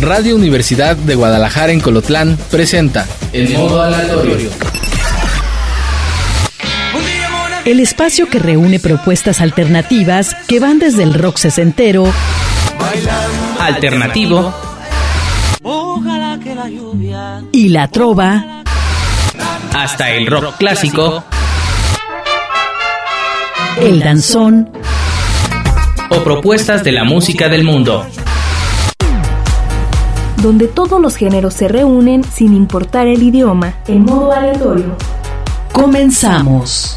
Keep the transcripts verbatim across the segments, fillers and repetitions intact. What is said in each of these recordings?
Radio Universidad de Guadalajara en Colotlán presenta El Modo Aleatorio. El espacio que reúne propuestas alternativas que van desde el rock sesentero, alternativo y la trova, hasta el rock clásico, el danzón o propuestas de la música del mundo, donde todos los géneros se reúnen sin importar el idioma. El Modo Aleatorio. Comenzamos.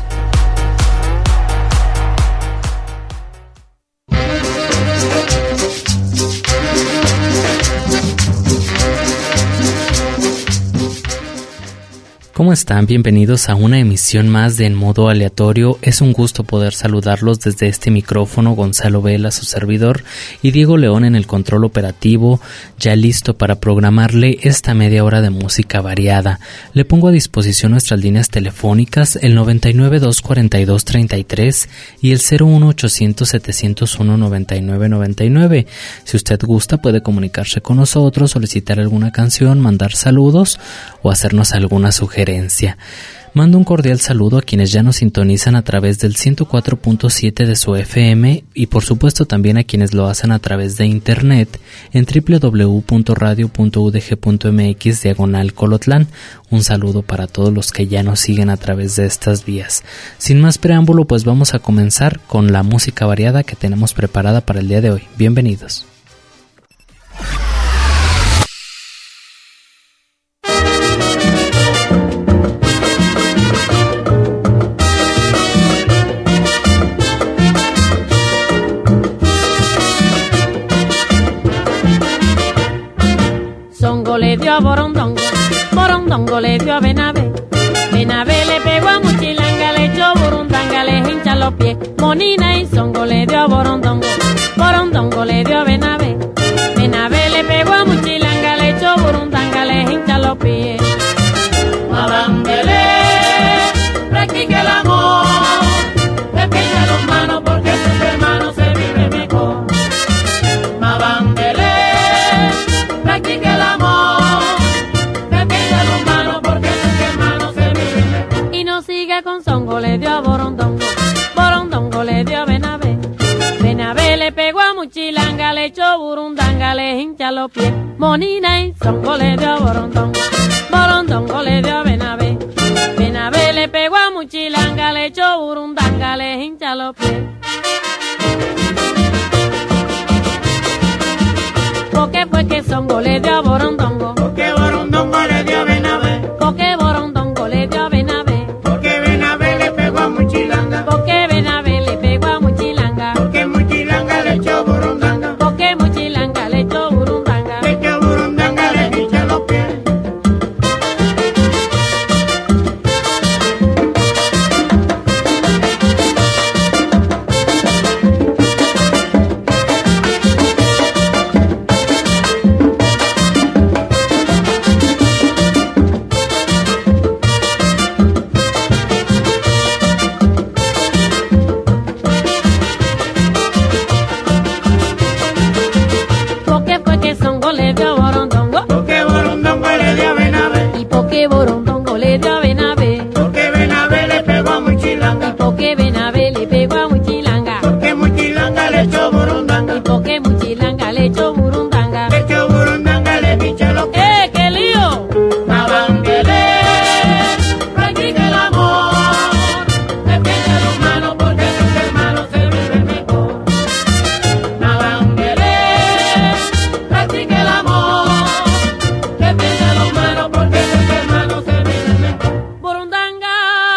¿Cómo están? Bienvenidos a una emisión más de En Modo Aleatorio. Es un gusto poder saludarlos desde este micrófono, Gonzalo Vela, su servidor, y Diego León en el control operativo, ya listo para programarle esta media hora de música variada. Le pongo a disposición nuestras líneas telefónicas, el noventa y nueve, dos cuarenta y dos, treinta y tres y el cero uno ochocientos, setecientos uno, noventa y nueve noventa y nueve. Si usted gusta, puede comunicarse con nosotros, solicitar alguna canción, mandar saludos o hacernos alguna sugerencia. Mando un cordial saludo a quienes ya nos sintonizan a través del ciento cuatro punto siete de su F M y por supuesto también a quienes lo hacen a través de internet en doble u doble u doble u punto radio punto u d g punto m x diagonal Colotlán. Un saludo para todos los que ya nos siguen a través de estas vías. Sin más preámbulo, pues vamos a comenzar con la música variada que tenemos preparada para el día de hoy. Bienvenidos. Songo le dio a Borondongo, Borondongo le dio a Benavé, Benavé le pegó a Muchilanga, le echó Burundanga, le hincha los pies, Monina y Songo le dio a Borondongo, Borondongo le dio a Benavé, Benavé le pegó a Muchilanga, le echó Burundanga, le hincha los pies. Mabambele, practica el amor, despeña los manos porque sus hermanos se vive mejor. Mabambele, practica el amor, despeña los manos porque sus hermanos se vive mejor. Y no siga con Songo, le dio a Borondongo, Borondongo le dio a Benavé, Benavé le pegó a Muchilanga, le echó Burundanga, le hincha los pies, Monina y Songo le dio a Borondongo, Borondongo le dio a Benavé, Benavé le pegó a Muchilanga, le echó Burundanga, le hincha los pies. Porque fue que Songo le dio a Borondongo, porque Borondongo le dio a Benavé, porque Borondongo le dio a Benavé, porque Benavé le pegó a Muchilanga, porque Benavé le pegó a Muchilanga, porque Muchilanga le echó Burundanga, porque Muchilanga le echó Burundanga, le echó Burundanga, le hincha los pies. porque fue que Songo le dio a Borondongo, Porque Borondongo le dio a Benavé, y porque Borondongo le dio a Benavé, porque Benavé le pegó a Muchilanga, porque Benavé le pegó a Muchilanga, porque Muchilanga le echó Burundanga, y porque Muchilanga le echó Burundanga. le echó Burundanga, le hincha los pies. ¡Eh, qué lío! Mabambele, practica el amor, despeña los manos porque sus hermanos se viven mejor. Mabambele, practica el amor, despeña los manos porque sus hermanos se viven mejor. Burundanga.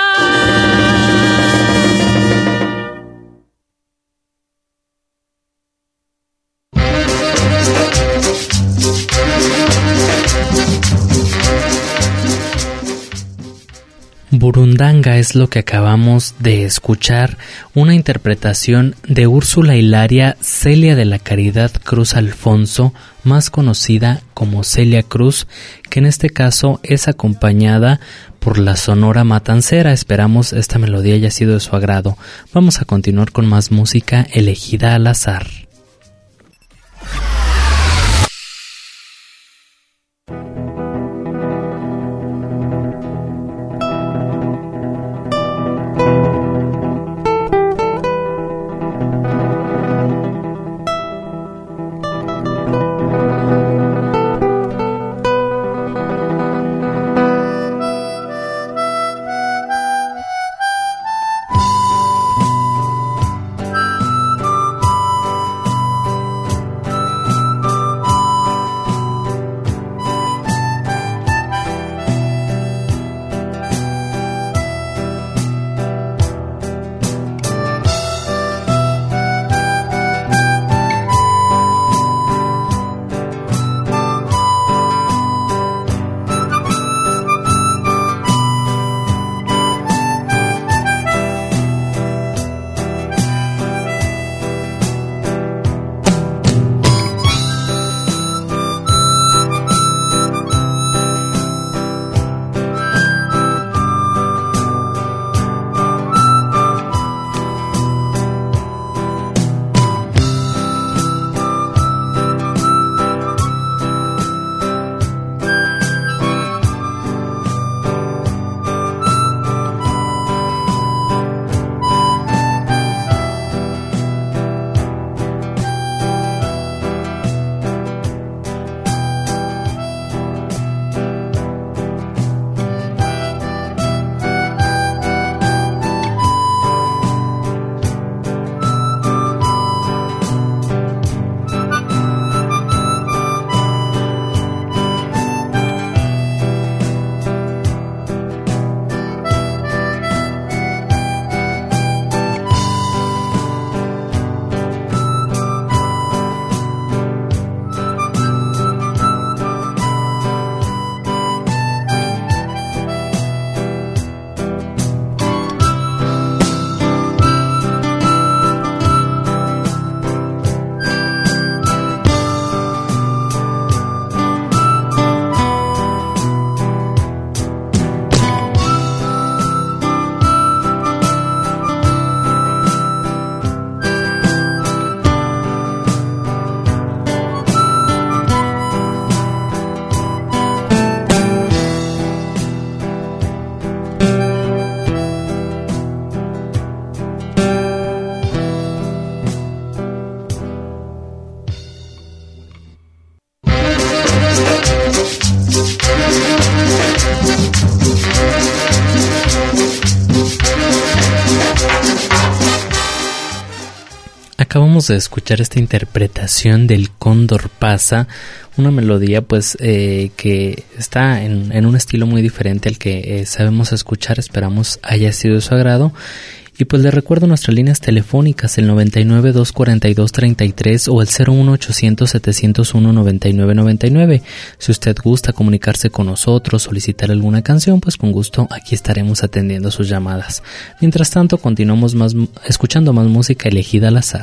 Burundanga es lo que acabamos de escuchar, una interpretación de Úrsula Hilaria Celia de la Caridad Cruz Alfonso, más conocida como Celia Cruz, que en este caso es acompañada por la Sonora Matancera. Esperamos esta melodía haya sido de su agrado. Vamos a continuar con más música elegida al azar. acabamos de escuchar esta interpretación del Cóndor Pasa, una melodía pues eh, que está en, en un estilo muy diferente al que eh, sabemos escuchar. Esperamos haya sido de su agrado. Y pues les recuerdo nuestras líneas telefónicas, el noventa y nueve, doscientos cuarenta y dos, treinta y tres o el cero uno ochocientos, setecientos uno, noventa y nueve noventa y nueve. Si usted gusta comunicarse con nosotros, solicitar alguna canción, pues con gusto aquí estaremos atendiendo sus llamadas. Mientras tanto, continuamos más, escuchando más música elegida al azar.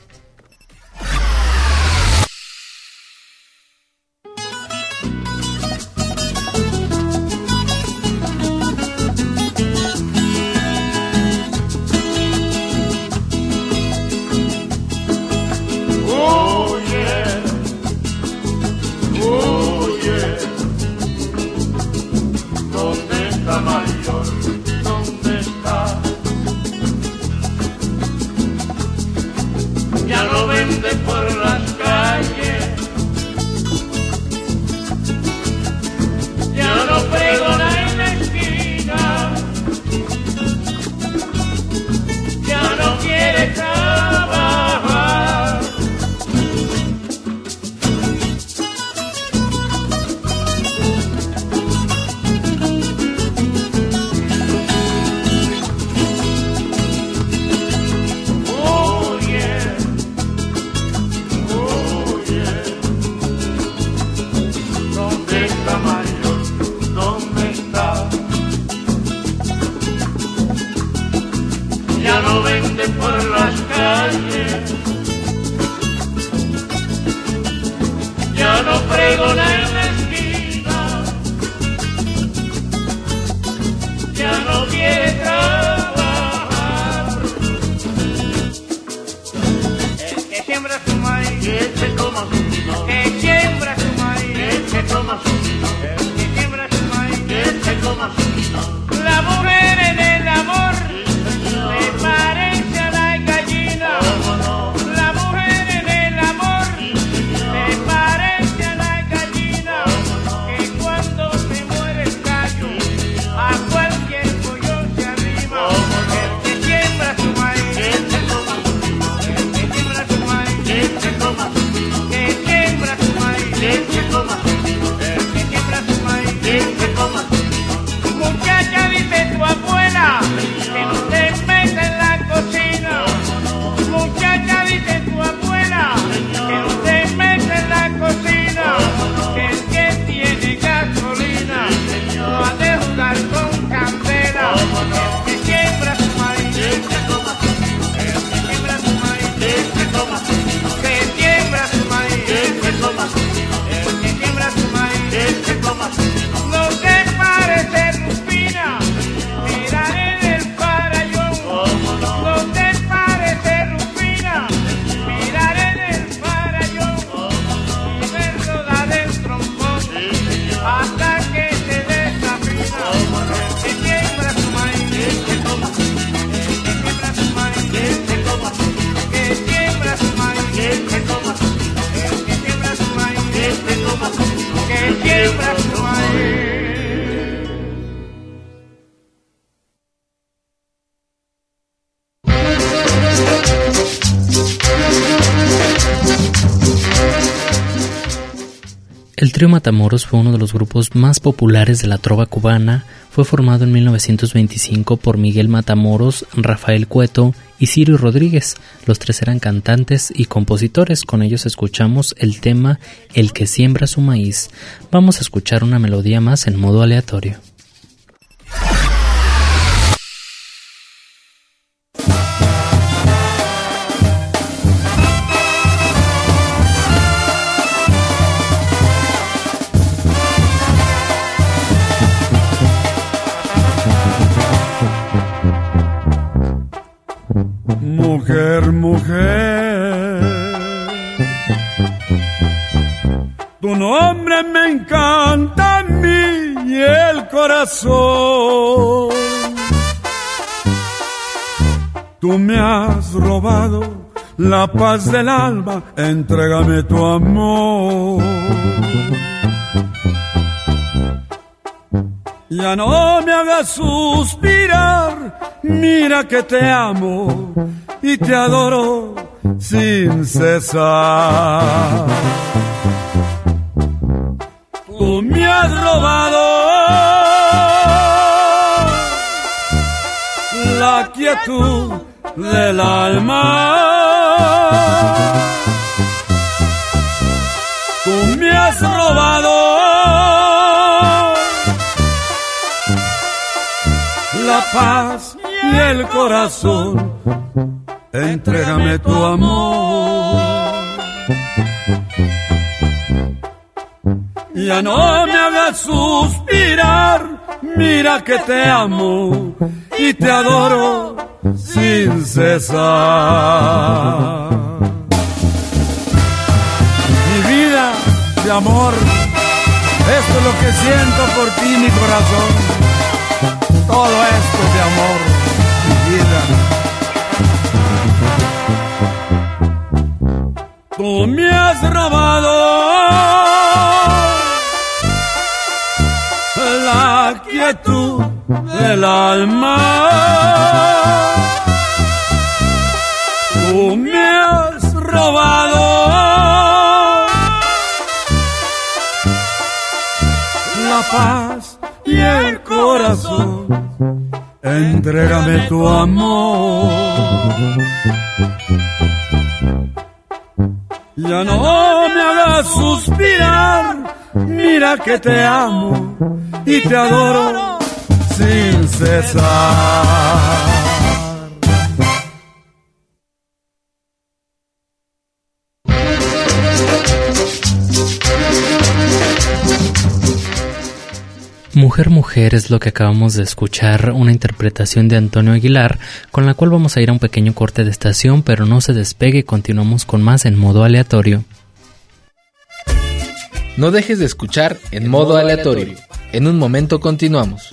El Trío Matamoros fue uno de los grupos más populares de la trova cubana. Fue formado en mil novecientos veinticinco por Miguel Matamoros, Rafael Cueto y Sirio Rodríguez. Los tres eran cantantes y compositores. Con ellos escuchamos el tema El que siembra su maíz. Vamos a escuchar una melodía más en modo aleatorio. Mujer, mujer, tu nombre me encanta a mí y el corazón. Tú me has robado la paz del alma, entrégame tu amor. Ya no me hagas suspirar, mira que te amo y te adoro sin cesar. Tú me has robado la quietud del alma. Tú me has robado la paz y el corazón. Entrégame tu amor. Ya no me hagas suspirar, mira que te amo y te adoro sin cesar. Mi vida de amor, esto es lo que siento por ti, mi corazón. Todo esto de amor, mi vida. Tú me has robado la quietud del alma. Tú me has robado la paz y el corazón. Entrégame tu amor. Ya no me hagas suspirar, mira que te amo y te adoro sin cesar. Mujer, mujer es lo que acabamos de escuchar, una interpretación de Antonio Aguilar, con la cual vamos a ir a un pequeño corte de estación, pero no se despegue, continuamos con más en modo aleatorio. No dejes de escuchar en modo aleatorio. En un momento continuamos.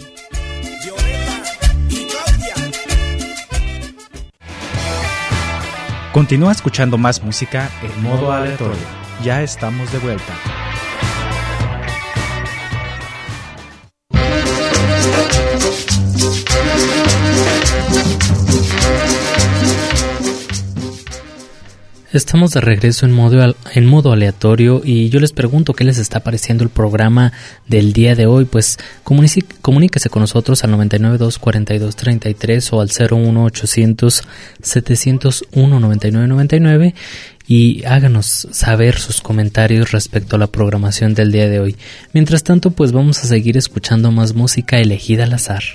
Continúa escuchando más música en modo aleatorio. Ya estamos de vuelta. Estamos de regreso en modo, en modo aleatorio y yo les pregunto qué les está pareciendo el programa del día de hoy. Pues comuníquese, comuníquese con nosotros al noventa y nueve, dos cuarenta y dos, treinta y tres o al cero uno ochocientos, setecientos uno, noventa y nueve noventa y nueve y háganos saber sus comentarios respecto a la programación del día de hoy. Mientras tanto, pues vamos a seguir escuchando más música elegida al azar.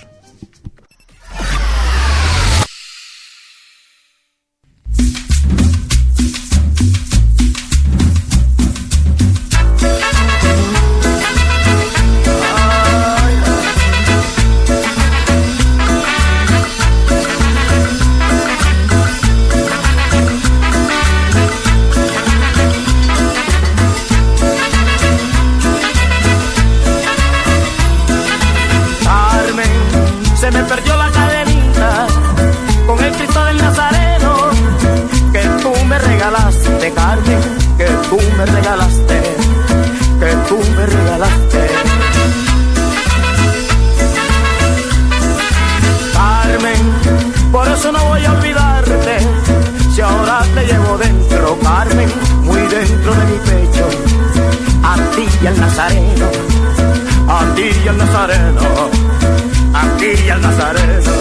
Me regalaste, que tú me regalaste. Carmen, por eso no voy a olvidarte, si ahora te llevo dentro, Carmen, muy dentro de mi pecho. A ti y al Nazareno, a ti y al Nazareno, a ti y al Nazareno.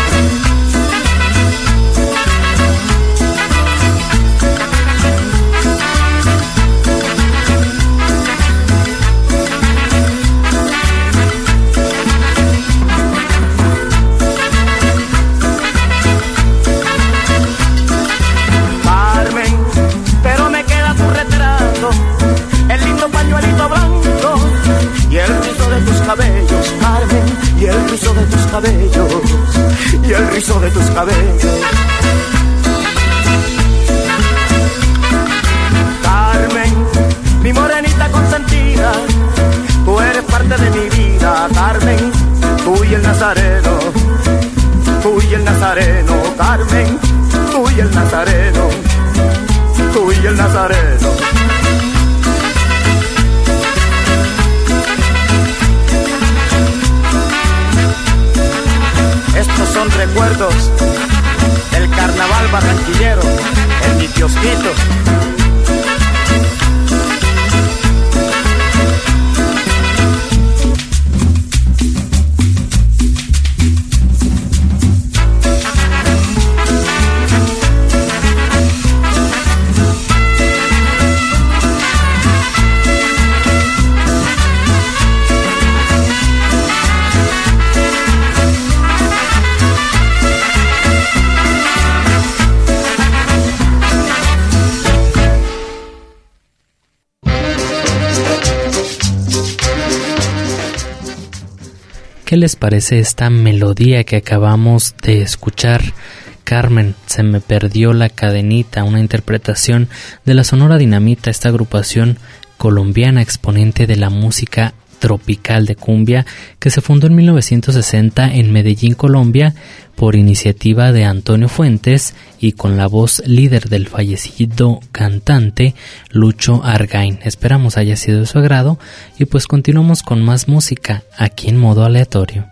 Cabellos, Carmen, y el rizo de tus cabellos, y el rizo de tus cabellos. Carmen, mi morenita consentida, tú eres parte de mi vida, Carmen, tú y el Nazareno, tú y el Nazareno, Carmen, tú y el Nazareno, tú y el Nazareno. Estos son recuerdos del carnaval barranquillero en mi kiosquito. ¿Qué les parece esta melodía que acabamos de escuchar? Carmen, se me perdió la cadenita, una interpretación de la Sonora Dinamita, esta agrupación colombiana exponente de la música tropical de cumbia que se fundó en mil novecientos sesenta en Medellín, Colombia, por iniciativa de Antonio Fuentes y con la voz líder del fallecido cantante Lucho Argain. Esperamos haya sido de su agrado y pues continuamos con más música aquí en modo aleatorio.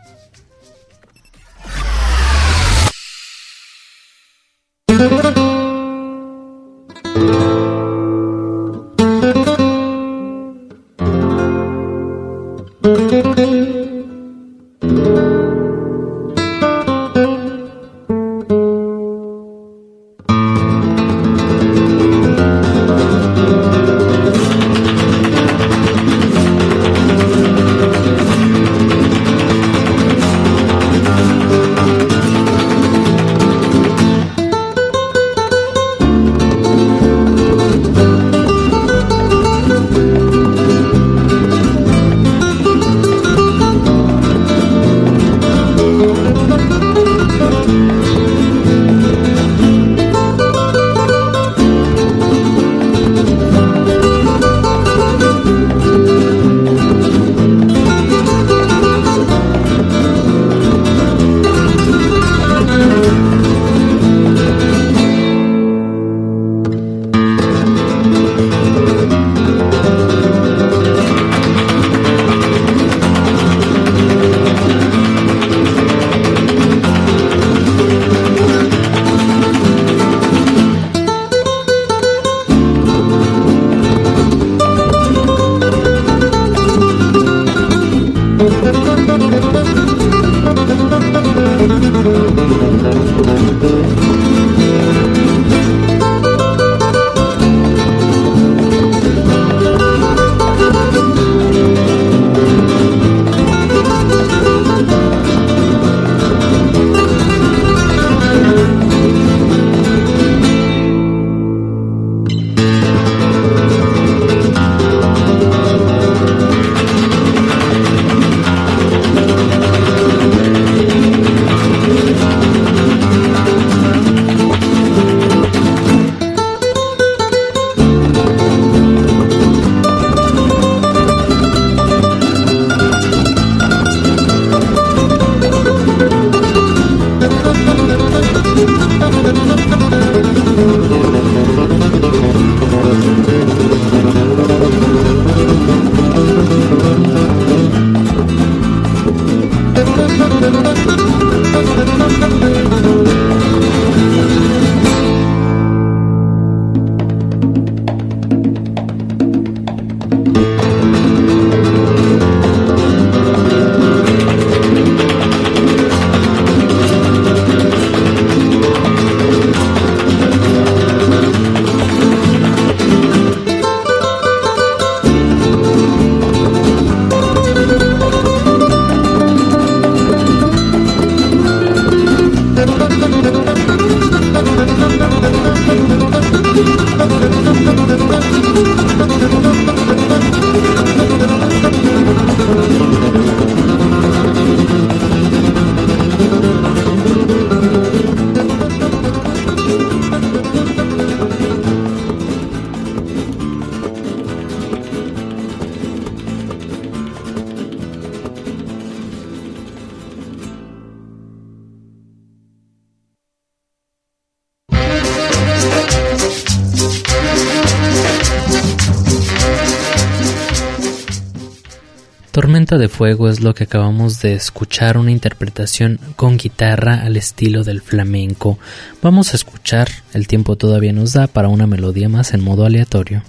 Tormenta de Fuego es lo que acabamos de escuchar, una interpretación con guitarra al estilo del flamenco. Vamos a escuchar, el tiempo todavía nos da para una melodía más en modo aleatorio.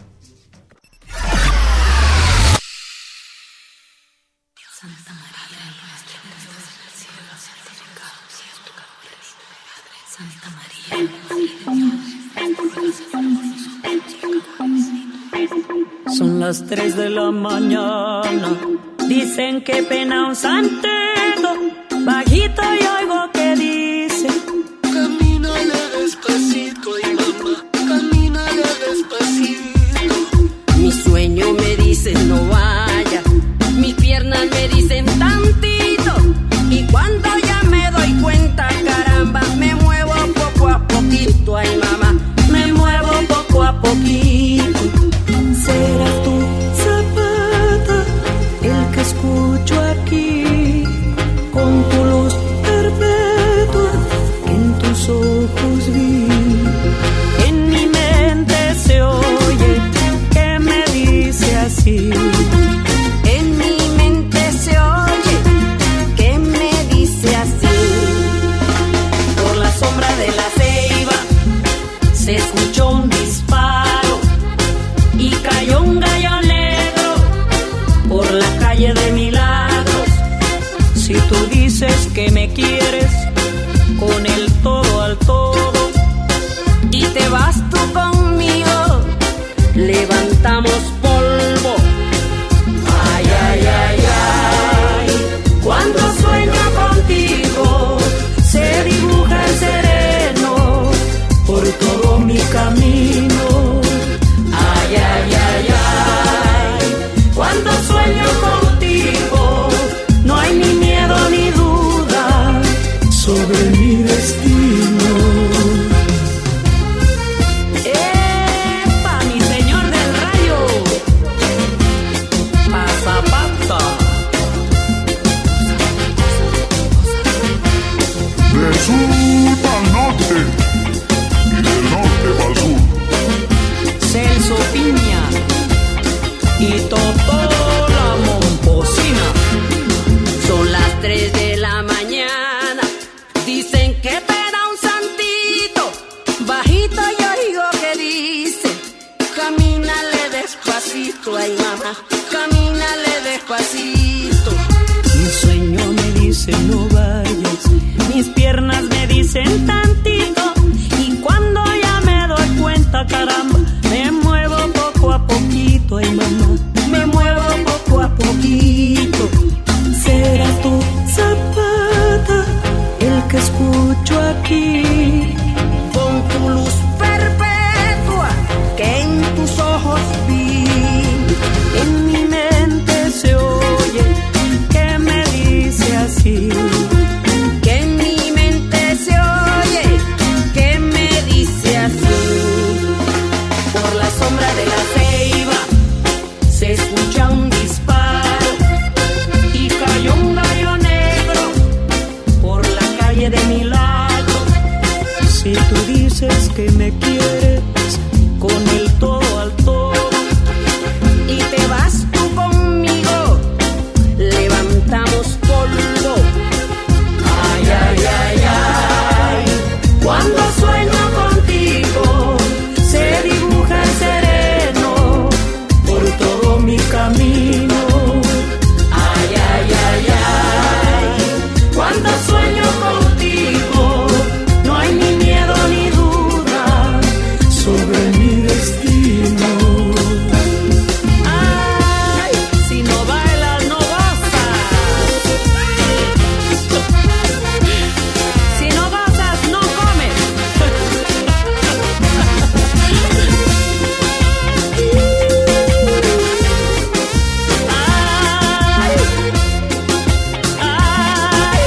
Son las tres de la mañana, dicen que pena un santero, bajito y oigo que dice: camínale despacito, y mamá, camínale despacito. Mi sueño me dice no vaya, mis piernas me dicen tantito, y Toto la momposina. Son las tres de la mañana, dicen que peda un santito. Bajito yo oigo que dice, camínale despacito, ay mamá, camínale despacito. Mi sueño me dice no vayas, mis piernas me dicen tantito, y cuando ya me doy cuenta, caramba, me muevo poco a poquito, ay mamá, me muevo poco a poquito. Será tu Zapata el que escucho aquí, con tu luz perpetua que en tus ojos vi. En mi mente se oye que me dice así, que en mi mente se oye que me dice así. Por la sombra de la ceiba se escucha un disparo y cayó un gallo negro por la calle de mi lado. Si tú dices que me quieres con el todo al todo y te vas tú conmigo, levantamos polvo. Ay, ay, ay, ay, cuando sueño contigo se dibuja el sereno por todo mi camino. Ay, ay, ay, ay, cuando sueño contigo no hay ni miedo ni duda sobre mi destino. Ay, si no bailas no gozas, si no gozas no comes. Ay, ay.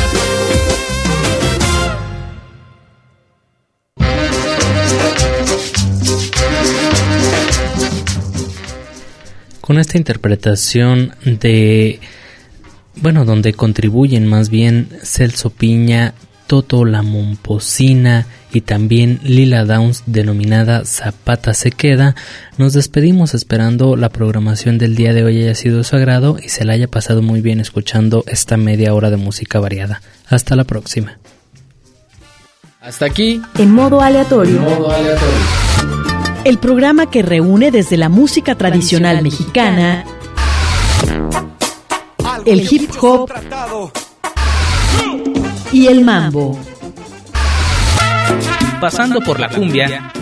Con esta interpretación de, bueno, donde contribuyen más bien Celso Piña, Toto la momposina y también Lila Downs, denominada Zapata se queda, nos despedimos esperando la programación del día de hoy haya sido de su agrado y se la haya pasado muy bien escuchando esta media hora de música variada. Hasta la próxima. Hasta aquí, En modo aleatorio. En modo aleatorio. El programa que reúne desde la música tradicional mexicana, el hip hop y el mambo. Pasando por la cumbia,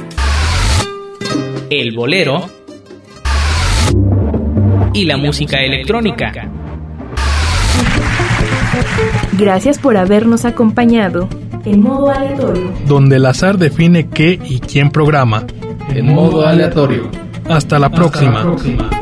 el bolero y la música electrónica. Gracias por habernos acompañado. En modo aleatorio. Donde el azar define qué y quién programa. En modo aleatorio. Hasta la próxima. Hasta la próxima.